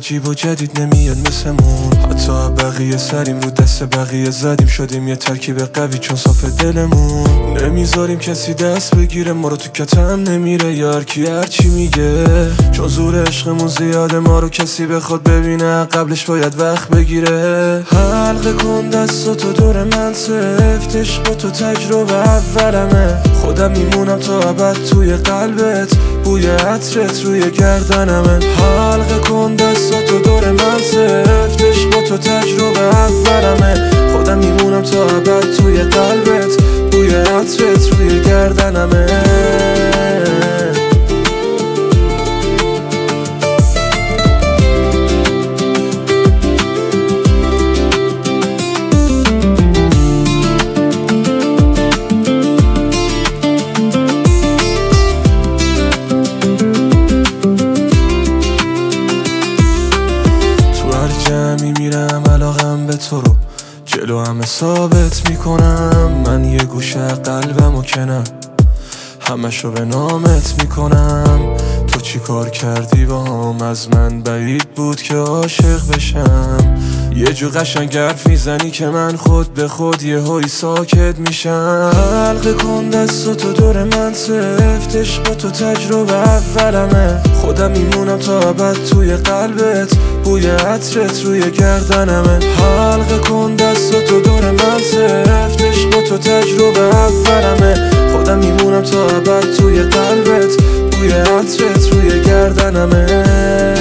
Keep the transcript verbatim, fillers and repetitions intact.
عجیب و جدید نمیاد مثلمون. حتی بقیه سریم رو دست بقیه زدیم، شدیم یه ترکیب قوی چون صاف دلمون. نمیذاریم کسی دست بگیره ما رو، تو کتم نمیره یار کی هرچی میگه، چون زور عشقمون زیاده ما رو کسی بخواد ببینه قبلش باید وقت بگیره. حلقه کن دستاتو دور من، سفت عشق تو تجربه اولمه، خودم میمونم تا ابد توی قلبت، بوی عطرت روی گردنمه. حلقه کن دستاتو دور من، سفت عشق تو تجربه اولمه، خودم میمونم تا ابد توی قلبت، بوی عطرت روی گردنمه. جمعی میرم علاقم به تو رو جلو همه ثابت میکنم، من یه گوشه قلبم و کنم همشو به نامت میکنم. تو چی کار کردی با هم، از من بعید بود که عاشق بشم. یه جو قشنگ حرف میزنی که من خود به خود یه هایی ساکت میشم. حلقه کن دستاتو دور من، سفت عشق تو تجربه اولمه، خودم میمونم تا ابد توی قلبت، بوی عطرت روی گردنمه. حلقه کن دستاتو دور من، سفت عشق تو تجربه اولمه، خودم میمونم تا ابد توی قلبت، بوی عطرت روی گردنمه.